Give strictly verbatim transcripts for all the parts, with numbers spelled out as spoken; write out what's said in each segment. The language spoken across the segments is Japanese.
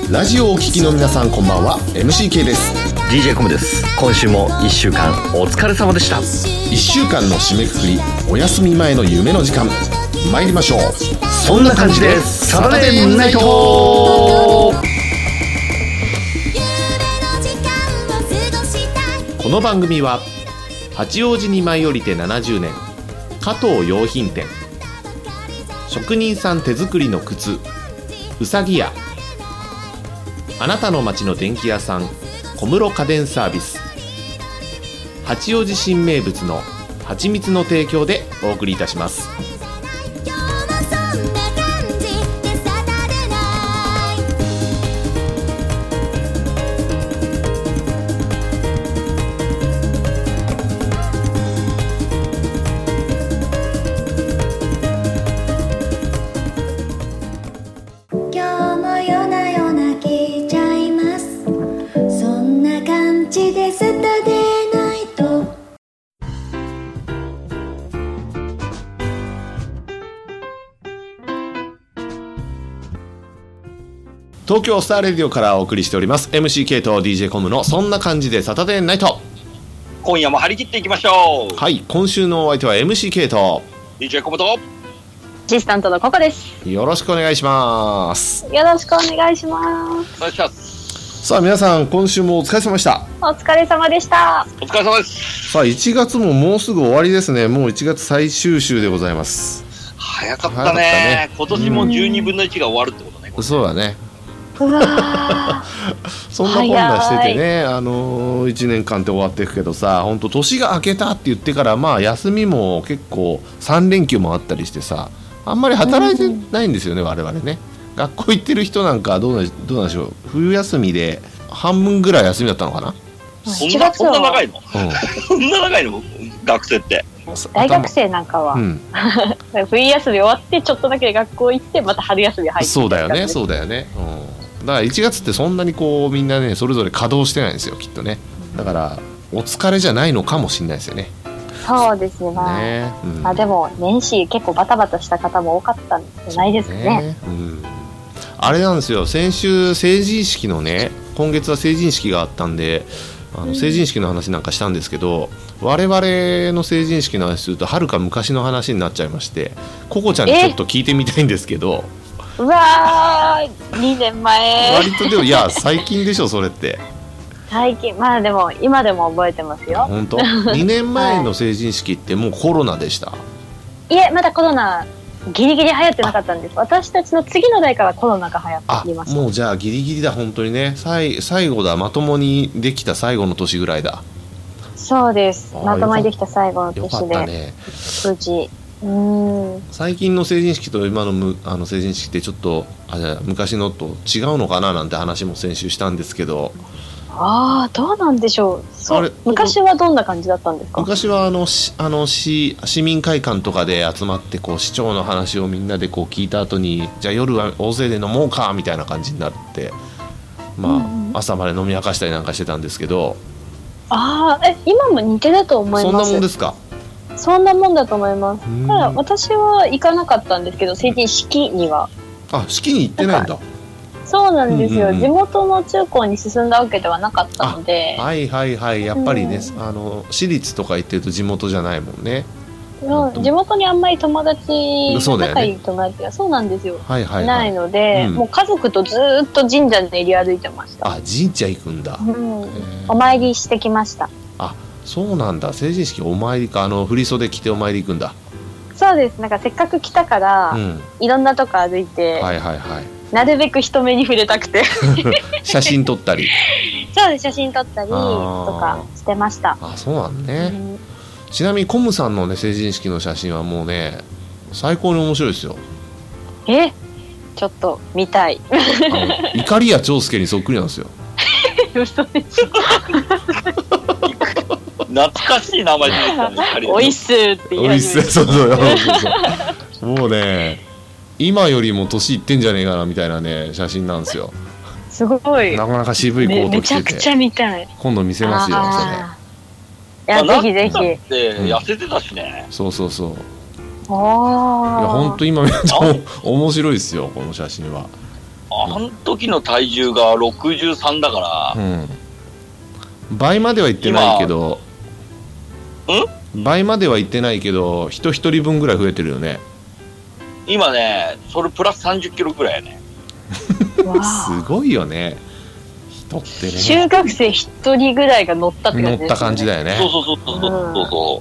ラジオをお聞きの皆さんこんばんは。 エムシーケー です。 ディージェー コムです。今週もいっしゅうかんお疲れ様でした。 いっしゅうかんの締めくくり、お休み前の夢の時間、参りましょう。 そんな感じでサタデーナイト。この番組は八王子に舞い降りてななじゅうねん、加藤洋品店、職人さん手作りの靴うさぎ屋、あなたの街の電気屋さん小室家電サービス、八王子新名物の蜂蜜の提供でお送りいたします。東京スターレディオからお送りしております エムシーケー と ディージェー コムのそんな感じでサタデーナイト。 今夜も張り切っていきましょう。 はい、今週のお相手は エムシーケー とディージェー コムとアシスタントのココです。 よろしくお願いします。 よろしくお願いします。 お願いします。 さあ皆さん、今週もお疲れ様でした。 お疲れ様でした。 お疲れ様です。 さあいちがつももうすぐ終わりですね。もういちがつ最終週でございます。 早かったね。ね、今年もじゅうにぶんのいちが終わるってことね。 うん、そうだね。 うわそんなこんなしててね、あのー、いちねんかんって終わっていくけどさ、本当年が明けたって言ってからまあ休みも結構さんれんきゅうもあったりしてさ、あんまり働いてないんですよね、うん、我々ね。学校行ってる人なんかどうな、どうなんでしょう。冬休みで半分ぐらい休みだったのかな。 そんな、そんな長いの、うん、そんな長いの学生って。 大学生なんかは、うん、冬休み終わってちょっとだけ学校行ってまた春休み入って、 そうだよね、そうだよね、うん、だからいちがつってそんなにこうみんなねそれぞれ稼働してないんですよ、きっとね。だからお疲れじゃないのかもしれないですよね。 そうですね、 ね、うん、 あでも年始結構バタバタした方も多かったんじゃないですかね。ね、 うん、あれなんですよ、先週成人式のね、今月は成人式があったんで、あの成人式の話なんかしたんですけど、うん、我々の成人式の話するとはるか昔の話になっちゃいまして、ココちゃんにちょっと聞いてみたいんですけど。 うわー、にねんまえ。 割とでもいや最近でしょそれって。 最近、まあでも今でも覚えてますよ。本当にねんまえの成人式ってもうコロナでした？ いえ、まだコロナギリギリ流行ってなかったんです。私たちの次の代からコロナが流行っていました。 もうじゃあギリギリだ、本当にね。最最後だ、まともにできた最後の年ぐらいだ。 そうです、まともにできた最後の年で。 よかったね、 無事。うーん、 最近の成人式と今のむあの成人式ってちょっとあじゃあ昔のと違うのかななんて話も先週したんですけど。 ああ、どうなんでしょう。そう、昔はどんな感じだったんですか？ 昔はあのしあの市市民会館とかで集まってこう市長の話をみんなでこう聞いた後に、じゃあ夜は大勢で飲もうかみたいな感じになって、まあ、うん、朝まで飲み明かしたりなんかしてたんですけど。 ああ、え、今も似てると思います。 そんなもんですか？ そんなもんだと思います。ただ私は行かなかったんですけど、成人式には。 あ、式に行ってないんだ。 そうなんですよ、うんうんうん、地元の中高に進んだわけではなかったので。 はいはいはい、やっぱりね、うん、あの私立とか行ってると地元じゃないもんね。 うん、地元にあんまり友達、仲いい友達が、そうなんですよ、はいはいはい、ないので、うん、もう家族とずっと神社で練り歩いてました。 あ、神社行くんだ、うん、 お参りしてきました。 あ、そうなんだ。成人式お参りか。あの振袖着てお参り行くんだ。 そうです。なんかせっかく来たから、うん、いろんなとこ歩いて、はいはいはい、なるべく人目に触れたくて写真撮ったりそうです、写真撮ったりとかしてました。 あ、そうなんね、うん、ちなみにコムさんのね成人式の写真はもうね最高に面白いですよ。 え、ちょっと見たい。 いかりや長介にそっくりなんですよ。 嘘でしょ。 懐かしい名前ですよね。 おいっすって言い始めて。 そうそうそう。もうね、今よりも年いってんじゃねえかなみたいなね写真なんですよ。 すごい。 なかなか渋いコート着てて、 めちゃくちゃ見たい。 今度見せますよそれ。 いや、ぜひぜひ。 痩せてたしね、 うん、そうそうそう。 ああ。 いや本当今見ると面白いですよこの写真は。 ああの時の体重がろくじゅうさんだから、うん、 倍まではいってないけど、ん倍まではいってないけど人一人分ぐらい増えてるよね。 今ねそれプラスさんじゅっキロぐらいやねすごいよね人ってね。 中学生一人ぐらいが乗ったって感じですね。 乗った感じだよね。 そうそうそうそうそうそう、うん、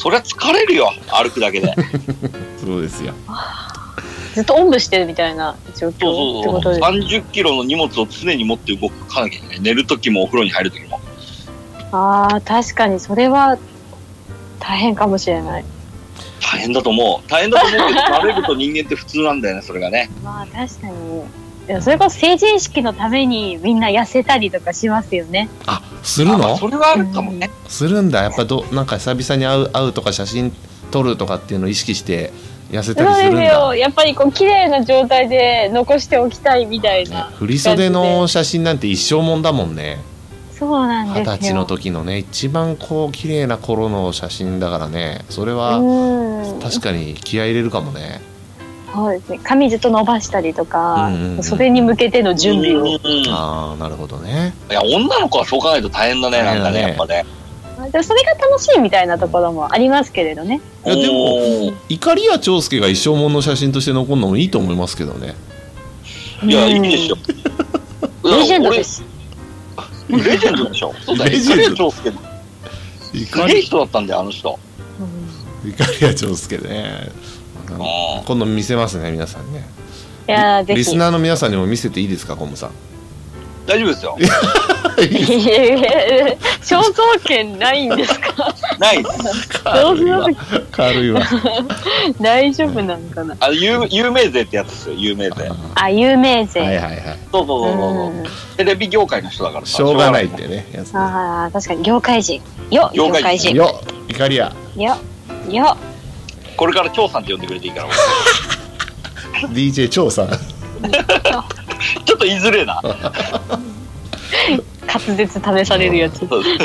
そりゃ疲れるよ歩くだけでそうですよ。 ずっとおんぶしてるみたいな状況ってことです。 さんじゅっキロの荷物を常に持って動かなきゃいけない。寝るときもお風呂に入るときも。 ああ確かにそれは大変かもしれない。 大変だと思う大変だと思うけど慣れると人間って普通なんだよねそれがね。 まあ確かに。いやそれこそ成人式のためにみんな痩せたりとかしますよね。 あするの？ それはあるかもね、 うん、するんだ。やっぱどなんか久々に会う、会うとか写真撮るとかっていうのを意識して痩せたりするんだ。そうですよ。 やっぱりこう綺麗な状態で残しておきたいみたいな、 ね、振り袖の写真なんて一生もんだもんね。 そうなんですよ。 二十歳の時のね一番こう綺麗な頃の写真だからね。それは確かに気合い入れるかもね。 そうですね。髪ずっと伸ばしたりとか、うんうんうん、袖に向けての準備を、うんうん、 ああなるほどね。 いや女の子はそう考えると大変だね。なんかねやっぱね。 でそれが楽しいみたいなところもありますけれどね。 いやでも碇谷長介が一生もんの写真として残るのもいいと思いますけどね。 いやいいでしょ。 レジェンドです。 レジェンドでしょ。そうだよ。碇谷長介。すげえ人だったんだよあの人。 碇谷長介ね。今度見せますね皆さんね。 いやぜひリスナーの皆さんにも見せていいですかコムさん。 大丈夫ですよ。 肖像権ないんですか？ ないです。軽いわ。 軽いわ。 大丈夫なんかな。 あ有有名税ってやつですよ有名税。 あ有名税。 はいはいはい。 そうそうそうそう。テレビ業界の人だからしょうがないってねやつ、ね。 ああ確かに業界人。よ業界人。 よ碇谷。 よよ。 これから張さんって呼んでくれていいから。 ディージェー 張さん。 ちょっと言いづれえな。 滑舌試されるやつ。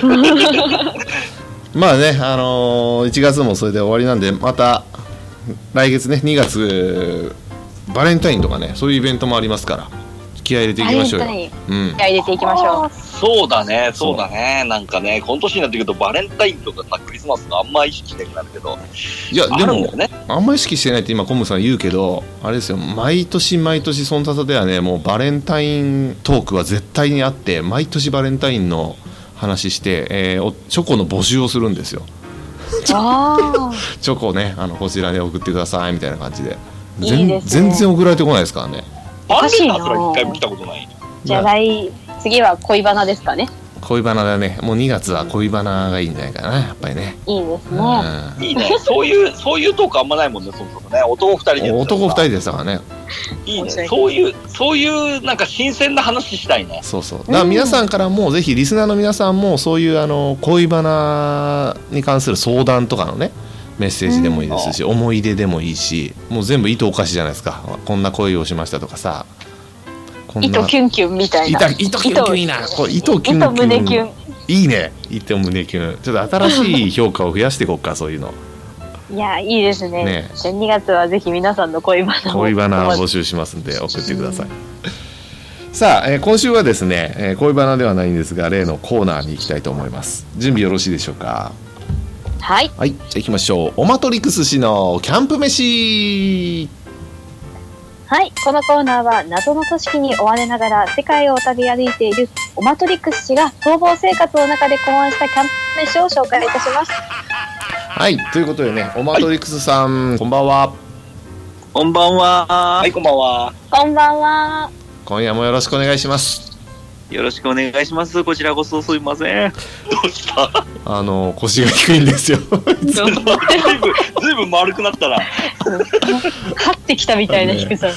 まあね、あのー、いちがつもそれで終わりなんでまた来月ねにがつバレンタインとかねそういうイベントもありますから気合い入れていきましょうよ。 うん、気合い入れていきましょう。 そうだねそうだね。なんかねこの年になってくるとバレンタインとかさクリスマスがあんま意識してなくなるけど、 いやでも あ,、ね、あんま意識してないって今コムさん言うけどあれですよ、毎年毎年そのたさではねもうバレンタイントークは絶対にあって毎年バレンタインの話して、えー、チョコの募集をするんですよ。 あチョコをねあのこちらで送ってくださいみたいな感じで、 いいですね、 全然送られてこないですからね。 おかしいな。それ一回も来たことない。 じゃあ来次は恋バナですかね。 恋バナだね。もうにがつは恋バナがいいんじゃないかなやっぱりね。 いいですね、 うん、いいね。そういうそういうトークあんまないもんね。そもそもね男ふたりで男ふたりでしたからね。 いいね。そういうそういうなんか新鮮な話したいね。 そうそう。だから皆さんからも、うん、ぜひリスナーの皆さんもそういうあの恋バナに関する相談とかのねメッセージでもいいですし、うん、思い出でもいいし、もう全部糸おかしじゃないですか。こんな恋をしましたとかさ。 糸キュンキュンみたいな。 糸キュンキュンいいな。これ糸キュンキュン。 糸胸キュン。 いいね。糸胸キュン。ちょっと新しい評価を増やしていこうかそういうの。 いやいいですね。ねじゃあにがつはぜひ皆さんの恋バナを恋バナを募集しますんで送ってください。さあ、えー、今週はですね、えー、恋バナではないんですが例のコーナーに行きたいと思います。準備よろしいでしょうか。 はい。 はい。じゃあ行きましょう。オマトリクス氏のキャンプ飯。 はい、このコーナーは謎の組織に追われながら世界を旅歩いているオマトリクス氏が逃亡生活の中で考案したキャンプ飯を紹介いたします。 はい、ということでね、オマトリクスさん、はい、こんばんは。 こんばんは。はい、こんばんは。 こんばんは。 今夜もよろしくお願いします。 よろしくお願いします。こちらこそすいません。どうした？ あの腰が低いんですよ。 ずいぶんずいぶん丸くなったな。 張ってきたみたいな低さ。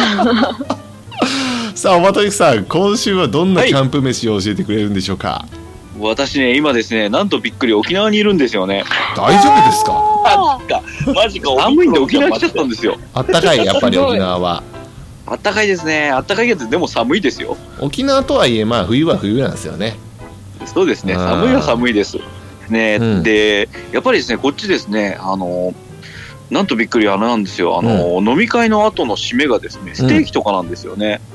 さあ、オマトリクスさん、今週はどんなキャンプ飯を教えてくれるんでしょうか。はい、 私ね、今ですね、なんとびっくり沖縄にいるんですよね。 大丈夫ですか？ マジか、マジか。寒いんで沖縄来ちゃったんですよ。 あったかい、やっぱり沖縄は。 あったかいですね。あったかいけどでも寒いですよ。 沖縄とはいえまあ冬は冬なんですよね。 そうですね。寒いは寒いですね、うん、でやっぱりですねこっちですねあのなんとびっくりあれなんですよあの、うん、飲み会の後の締めがですねステーキとかなんですよね。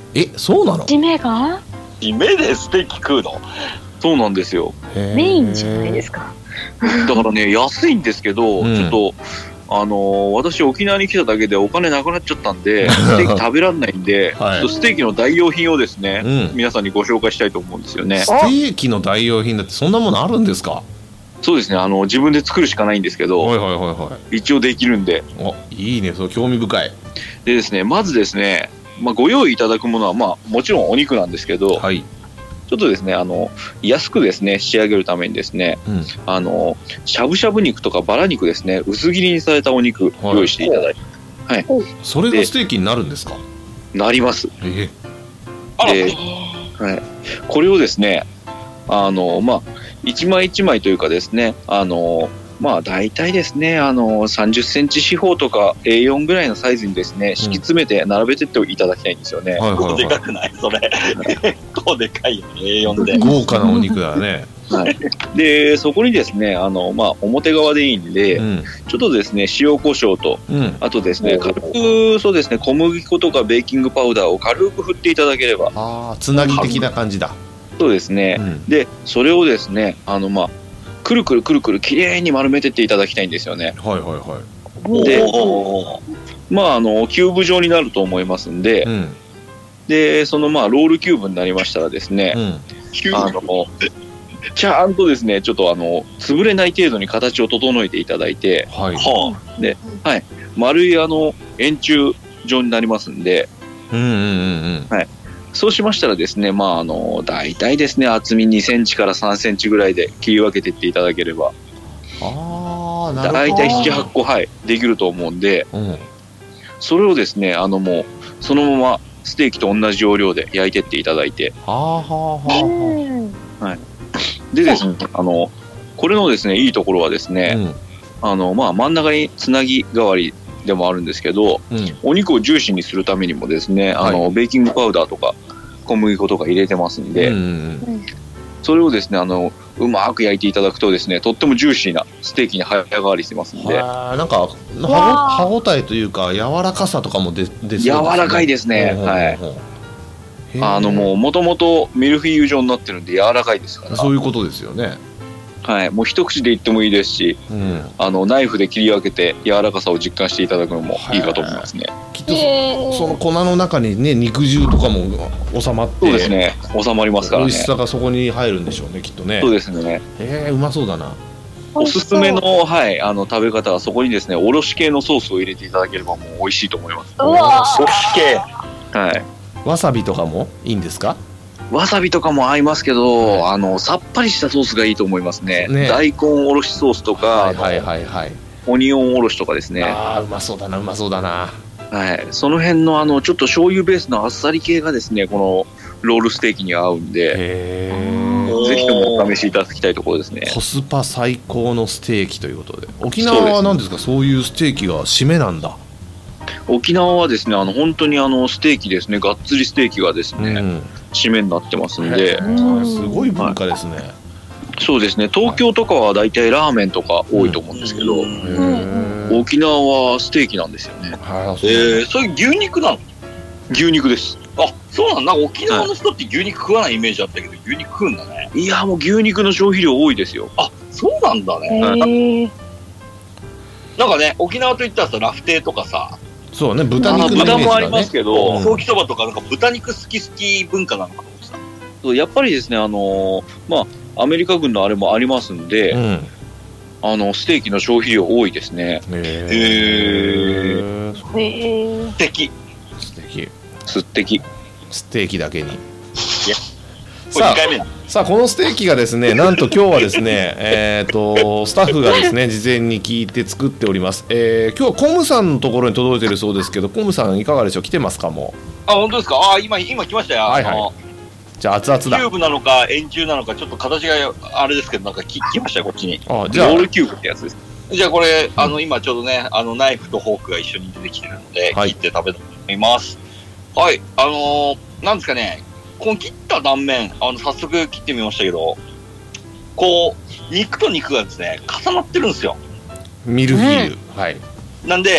え、そうなの？ 締めが締めでステーキ食うの？ そうなんですよ。 メインじゃないですか。 だからね、安いんですけど、 うんちょっと、あのー私沖縄に来ただけでお金なくなっちゃったんで、ステーキ食べられないんで、 はいちょっとステーキの代用品をですね、 うん皆さんにご紹介したいと思うんですよね。 ステーキの代用品だってそんなものあるんですか？ そうですね、あの自分で作るしかないんですけど、 はいはいはいはい。 一応できるんで。 お、いいね、そう興味深い。 でですね、まずですね、まあ、ご用意いただくものは、まあ、もちろんお肉なんですけど、 はい。 ちょっとですね、あの安くですね仕上げるためにですね、 うん。 あのしゃぶしゃぶ肉とかバラ肉ですね、薄切りにされたお肉はい用意していただいて、 それがステーキになるんですか？ なります。 えあら、 で、はい、これをですね、あのまあ一枚一枚というかですね、あのまあ大体ですね、あのさんじゅっセンチ四方とか エーよん ぐらいのサイズにですね、敷き詰めて並べてっていただきたいんですよね。 はいはいでかはくないそれ。結構でかいよね、エーよん でい。。豪華なお肉だね。 はい、でそこにですね、あのまあ表側でいいんで、 うん。 ちょっとですね塩コショウと、 うん。 あとですね軽くそうですね小麦粉とかベーキングパウダーを軽く振っていただければ、 ああ、つなぎ的な感じだ。 そうですね。 うん。 でそれをですね、あのまあくるくるくるくるきれいに丸めてっていただきたいんですよね。 はいはいはでおーまああのキューブ状になると思いますんで、 い。うん。 でそのまあロールキューブになりましたらですね、 うん。 あのちゃんとですねちょっとあの潰れない程度に形を整えていただいて、 はい。 は丸いあの円柱状になりますんで、 うんうんうんうん。 そうしましたらですね、まああの大体ですね厚みにセンチからさんセンチぐらいで切り分けていっていただければ、 ああ、なるほど。 大体ななはっこ、はい、できると思うんで、 うん。 それをですねあのもうそのままステーキと同じ要領で焼いてっていただいて、 はあはあはあはでですねあのこれのですねいいところはですあ。 ね、 うん。 あのまあ真ん中につなぎ代わりでもあるんですけど、 うん。 お肉をジューシーにするためにもですね、あのはベーキングパウダーとか小麦粉とか入れてますんで、 うんうんそれをですねあのうまく焼いていただくとですねとってもジューシーなステーキに早変わりしてますんうん。 で、 はあ、なんかわあ歯ご歯ごたえというか柔らかさとかも出出そうですね。 柔らかいですね。 ほうほうほうはい。 ほう。へえあのもう元々ミルフィーユ状になってるんで柔らかいですから、 そういうことですよね。 はい、もう一口でいってもいいですし、 うん。 あのナイフで切り分けて柔らかさを実感していただくのもいいかと思いますね。 きっとへーそその粉の中にね肉汁とかも収まって、 そうですね、収まりますからね。 美味しさがそこに入るんでしょうね、きっとね。 そうですね。 へえ、うまそうだな。 おすすめの、はい、あの食べ方はそこにですねおろし系のソースを入れていただければもう美味しいと思います。 うわおし系。 はい。 わさびとかもいいんですか？ わさびとかも合いますけど、あのさっぱりしたソースがいいと思いますね。 ね大根おろしソースとか、 はいはいはいはい。 あのオニオンおろしとかですね。 ああ、うまそうだな、うまそうだな。 はい。その辺のあのちょっと醤油ベースのあっさり系がですねこのロールステーキに合うんで、 へえ。 ぜひともお試しいただきたいところですね。 コスパ最高のステーキということで、沖縄は何ですか、そういうステーキが締めなんだ。 沖縄はですねあの本当にあのステーキですね、がっつりステーキがですね、 うん。 締めになってますんへで、 ーすごい文化ですね。 そうですね。東京とかは大体ラーメンとか多いと思うんですけど、 へー沖縄はステーキなんですよね。 はい、そうえー、それ牛肉なの？ 牛肉です。 あ、そうなんだ。なんか沖縄の人って牛肉食わないイメージあったけど、牛肉食うんだね。 いやもう牛肉の消費量多いですよ。 あ、そうなんだね。 へーなんかね、沖縄といったらさ、ラフテーとかさ、 そうね、豚肉のイメージ豚もあがねります。けど、 うんソーキそばとかなんか豚肉好き好き文化なのかと思ってた。 そうやっぱりですねあのーまあアメリカ軍のあれもありますんで、 うん。 あのステーキの消費量多いですね。 へえ。 へー素敵。 素敵。 すってき。 ステーキだけに。 これさあにかいめだ。 さあこのステーキがですね、なんと今日はですね、えっとスタッフがですね事前に聞いて作っております。えー、今日はコムさんのところに届いてるそうですけど、コムさんいかがでしょう、来てますかもあ、本当ですか？あ、今、今来ましたよ。 はいはいあのう。じゃあ熱々だ。 キューブなのか円柱なのかちょっと形があれですけどなんかき来ましたよこっちに。 あ、じゃあロールキューブってやつです。 じゃあこれ、あの今ちょうどねあのナイフとフォークが一緒に出てきてるので、 はい切って食べたいと思います。はい、あのー、なんですかね、この切った断面あの早速切ってみましたけど、こう肉と肉がですね重なってるんですよ。 ミルフィーユ、はい。 なんで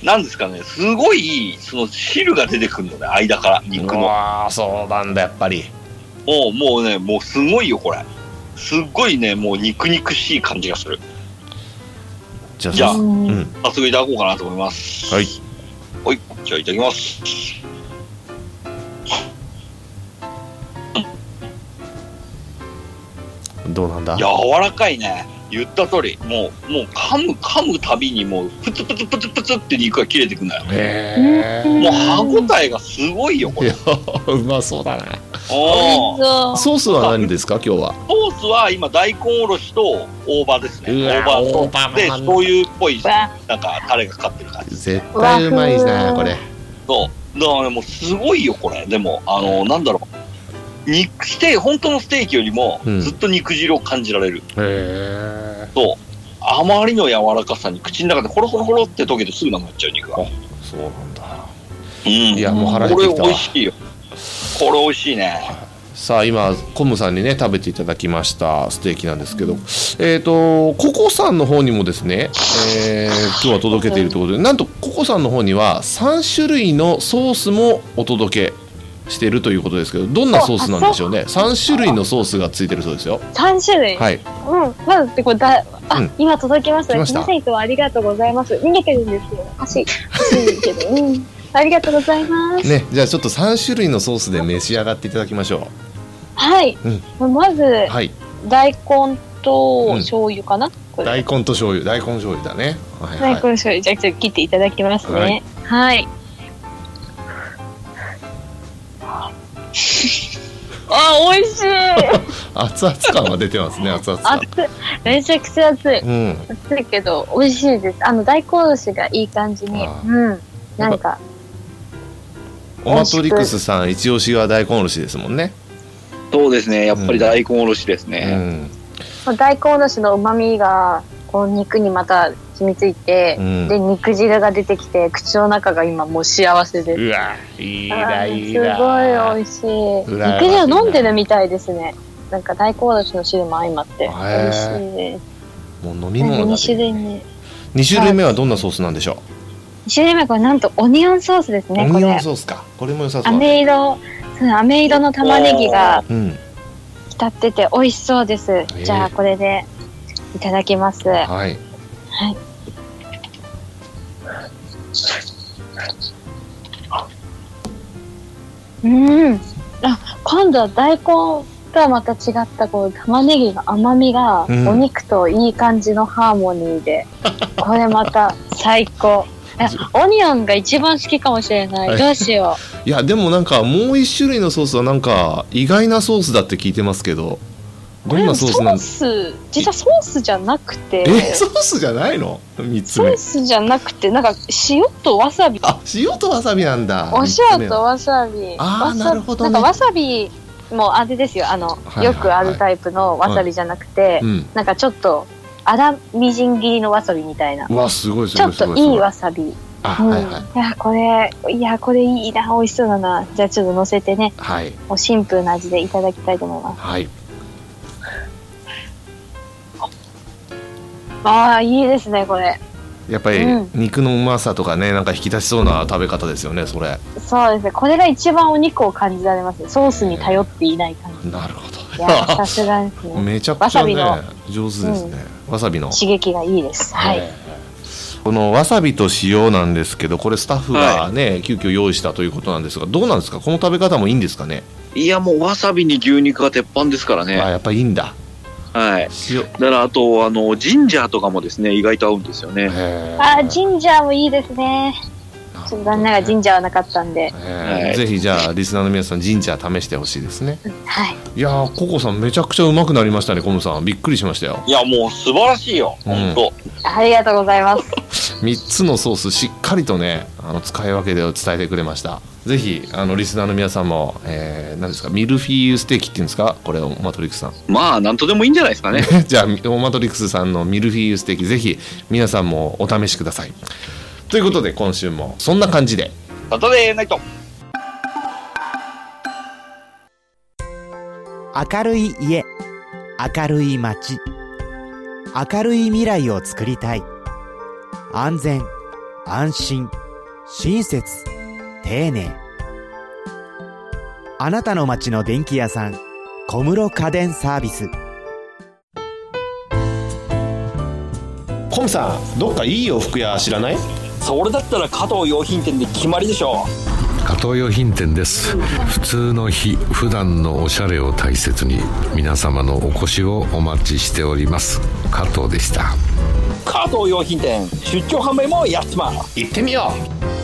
なんですかね、すごい、その汁が出てくるのね、間から、肉の。 ああ、そうなんだ、やっぱり。 もう、もうね、もうすごいよ、これ。すっごいね、もう肉肉しい感じがする。 じゃあ、 じゃあ、 うん、 早速いただこうかなと思います。 はい。 はい、じゃあいただきます。 どうなんだ。 柔らかいね。言った通り、もう、もう噛む、噛むたびにもう、プツプツプツプツって肉が切れてくんだよ。 へえ。 もう歯応えがすごいよ、これ。 いや、うまそうだな。 おーソースは何ですか、今日は。 ソースは今、大根おろしと大葉ですね。 うわ大葉大葉と、で、 も醤油っぽい、なんか、タレがかかってる感じ。 絶対うまいな、これ。 そう。だからね、もうすごいよ、これ。でも、あの、なんだろう。肉ステーキ、本当のステーキよりも、ずっと肉汁を感じられる。 うん、へえ。 そう。あまりの柔らかさに、口の中でホロホロホロって溶けてすぐなくなっちゃう肉が。 そうなんだ。 うん。 いや、もう腹減ってきたわ。 これ美味しいよ。これ美味しいね。 さあ今コムさんにね食べていただきましたステーキなんですけど、えっ、ー、とココさんの方にもですね、えー、今日は届けているということで、なんとココさんの方にはさん種類のソースもお届けしているということですけど、どんなソースなんでしょうね。さん種類のソースがついてるそうですよ。 さん種類。 はい。 うん。まずってこれだあ、うん、今届きました。 来ました。 皆さんいつもありがとうございます。逃げてるんですよ。おかしい。おかしいけど。うん。ありがとうございます。 ね、じゃあちょっとさん種類のソースで召し上がっていただきましょう。 はい。うん、まず、はい、大根と醤油かな。 うん、大根と醤油、大根醤油だね。 はいはい、大根醤油、じゃあちょっと切っていただきますね。はい。はい、あ、美味しい。 熱々感は出てますね。熱々感。 熱い。めちゃくちゃ熱い。うん、熱いけど美味しいです。あの大根おろしがいい感じに。うん。なんか。 オマトリクスさん一押しは大根おろしですもんね。 そうですね。やっぱり大根おろしですね。 うん、大根おろしの旨味がこう肉にまた染みついて、うん、で肉汁が出てきて口の中が今もう幸せです。 うわ、いいな、いいな。 すごい美味しい。肉汁を飲んでるみたいですね。なんか大根おろしの汁も相まって美味しいです。 もう飲み物だね。 に種類目。 に種類目はどんなソースなんでしょう。 に種類目これなんとオニオンソースですね。 オニオンソースか。これも良さそう。 飴色、そう飴色の玉ねぎが浸ってて美味しそうです。じゃあこれでいただきます。はい。はい。うん。あ、今度は大根とはまた違ったこう玉ねぎの甘みがお肉といい感じのハーモニーで、うん、これまた最高。オニオンが一番好きかもしれない。どうしよう。いやでもなんかもう一種類のソースはなんか意外なソースだって聞いてますけど、どんなソースなんですか。 実はソースじゃなくて。 え、ソースじゃないの？みっつめ。 ソースじゃなくてなんか塩とわさび。 あ、塩とわさびなんだ。 お塩とわさび。 ああ、なるほどね。 なんかわさびもあれですよ。あの、はいはいはい、よくあるタイプのわさびじゃなくて、はいうん、なんかちょっと粗みじん切りのわさびみたいな。 うわ、すごいすごいすごい。 ちょっといいわさび。 あ、うん、はいはい。 いやこれいやこれいいな、美味しそうだな。じゃあちょっと乗せてね。はい。もうシンプルな味でいただきたいと思います。はい。ああ、いいですねこれ。 やっぱり肉のうまさとかね、なんか引き出しそうな食べ方ですよね、それ。 そうですね。これが一番お肉を感じられますね。ソースに頼っていない感じ。 なるほど。 いやさすがですね。 めちゃくちゃね上手ですね。うん、わさびの刺激がいいです。はい。 このわさびと塩なんですけど、これスタッフがね、はい、急遽用意したということなんですが、どうなんですか、この食べ方もいいんですかね。 いやもうわさびに牛肉が鉄板ですからね。 あ、やっぱいいんだ。 はい。塩だからあとあのジンジャーとかもですね意外と合うんですよね。 あ、ジンジャーもいいですね。ちょっと残念ながらジンジャーはなかったんで、 はい、ぜひじゃあリスナーの皆さんジンジャー試してほしいですね。 はい。 いやーココさんめちゃくちゃうまくなりましたね。コムさんびっくりしましたよ。 いやもう素晴らしいよ、うん、本当ありがとうございますみっつのソースしっかりとねあの使い分けで伝えてくれました。ぜひあのリスナーの皆さんも、えー、何ですかミルフィーユステーキっていうんですか、これオマトリックスさん。 まあなんとでもいいんじゃないですかねじゃあオマトリックスさんのミルフィーユステーキぜひ皆さんもお試しください。ということで今週もそんな感じでサタデーナイト。 明るい家、明るい街、明るい未来を作りたい。安全、 安心、親切、丁寧。あなたの街の電気屋さん、小室家電サービス。 コムさん、どっかいい洋服屋知らない？ それだったら加藤洋品店で決まりでしょ。 加藤洋品店です。普通の日、普段のおしゃれを大切に皆様のお越しをお待ちしております。加藤でした。 加藤洋品店、出張販売もやってます。 行ってみよ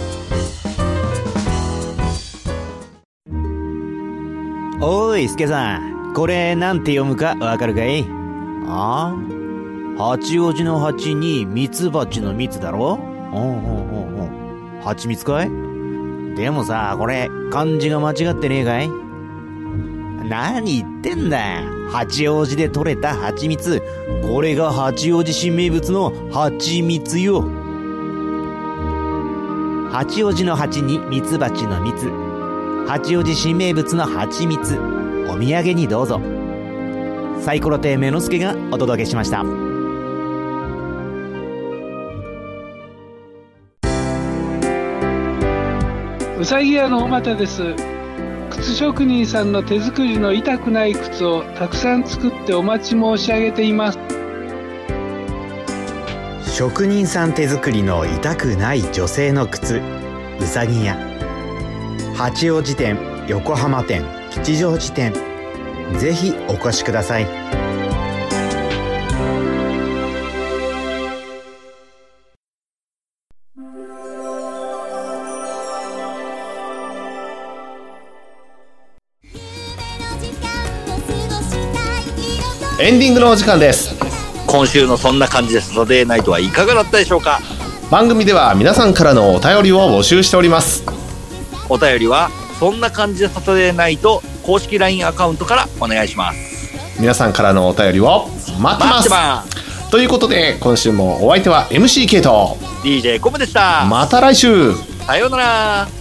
う。おい、スケさん、これなんて読むかわかるかい？ああ、八王子の八にミツバチの蜜だろ？おうおうおうおう。蜂蜜かい？でもさ、これ漢字が間違ってねえかい？何言ってんだよ。八王子で採れた蜂蜜。これが八王子新名物の蜂蜜よ。八王子の八にミツバチの蜜。八王子新名物の蜂蜜。お土産にどうぞ。サイコロ亭目の助がお届けしました。 うさぎ屋の尾又です。靴職人さんの手作りの痛くない靴をたくさん作ってお待ち申し上げています。 職人さん手作りの痛くない女性の靴、うさぎ屋。八王子店、横浜店、吉祥寺店、ぜひお越しください。 エンディングのお時間です。 今週のそんな感じでサタデーナイトはいかがだったでしょうか。 番組では皆さんからのお便りを募集しております。 お便りはそんな感じでサタデーナイト公式 ライン アカウントからお願いします。 皆さんからのお便りを待ってます。ということで今週もお相手は エムシー ケイとディージェー コムでした。 また来週。 さようなら。